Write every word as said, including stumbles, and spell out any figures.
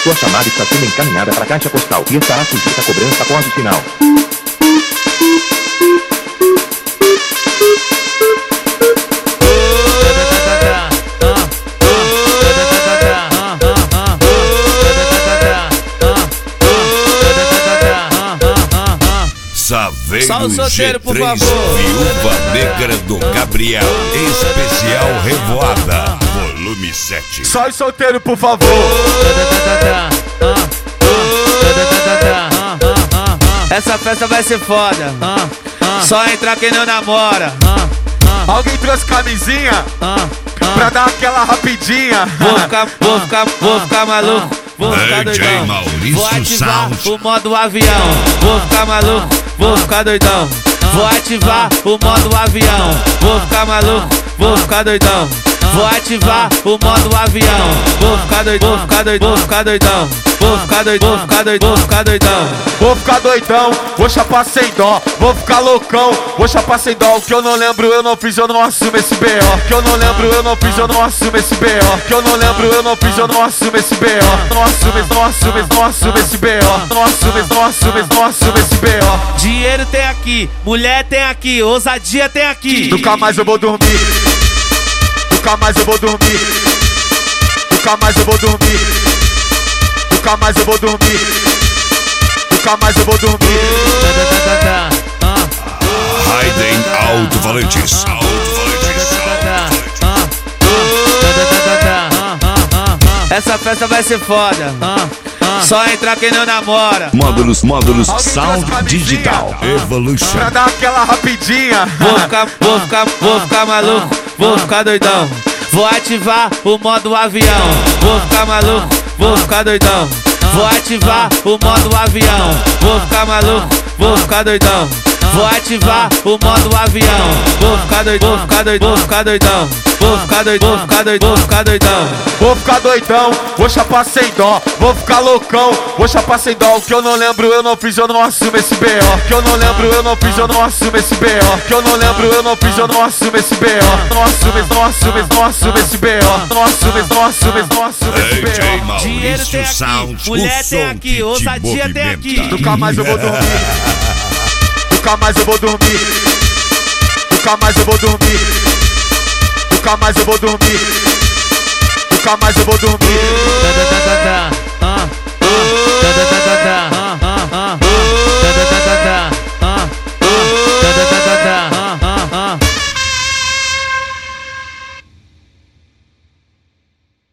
Sua chamada está sendo encaminhada para a caixa postal e estará sujeita a cobrança após o sinal. Só o solteiro, por favor. Viúva Negra do Gabriel, especial Revoada, volume sete. Só o solteiro, por favor. Essa festa vai ser foda. Só entrar quem não namora. Alguém trouxe camisinha pra dar aquela rapidinha. Vou ficar, vou ficar, vou ficar maluco. Vou ficar doidão. Vou ativar o modo avião. Vou ficar maluco, vou ficar doidão. Vou ativar o modo avião. Vou ficar maluco, vou ficar doidão. Vou ativar o modo avião. Vou ficar doidão, vou ficar doidão, vou ficar doidão. Vou ficar doidão, vou ficar doidão, vou ficar doidão. Vou ficar doidão, vou chapar sem dó. Vou ficar loucão, vou chapar sem dó. O que eu não lembro, eu não fiz, eu não assumo esse B O. O que eu não lembro, eu não fiz, eu não assumo esse B O. O que eu não lembro, eu não fiz, eu não assumo esse B O. Não assumo, não assumo, não assumo esse B O. Não assumo, não assumo, não assumo esse B O. Dinheiro tem aqui, mulher tem aqui, ousadia tem aqui. Nunca mais eu vou dormir. Nunca mais eu vou dormir. Nunca mais eu vou dormir. Nunca mais eu vou dormir. Nunca mais eu vou dormir. Raiden Alto-Falantes. Essa festa vai ser foda. Só entrar quem não namora. Módulos, módulos, sound digital. Evolution. Pra dar aquela rapidinha. Vou ficar, vou ficar, vou ficar maluco. Vou ficar doidão. Vou ativar o modo avião. Vou ficar maluco, vou ficar doidão. Vou ativar o modo avião. Vou ficar maluco, vou ficar doidão. Vou ativar o modo avião. Vou ficar doidão, vou ficar doidão, vou ficar doidão. Vou ficar doidão, vou ficar doidão, vou ficar doidão. Vou ficar doidão, vou chapar sem dó. Vou ficar loucão, vou chapar sem dó. O que eu não lembro, eu não fiz, eu não assumo esse B O. O que eu não lembro, eu não fiz, eu não assumo esse B O. O que eu não lembro, eu não fiz, eu não assumo esse B O. Não assumo, não assumo, não assumo esse B O. Não assumo, não assumo, não assumo esse B O. Dinheiro tem aqui, mulher tem aqui, ousadia tem aqui. Nunca mais eu vou dormir. Nunca mais eu vou dormir. Nunca mais eu vou dormir. Nunca mais eu vou dormir. Nunca mais eu vou dormir.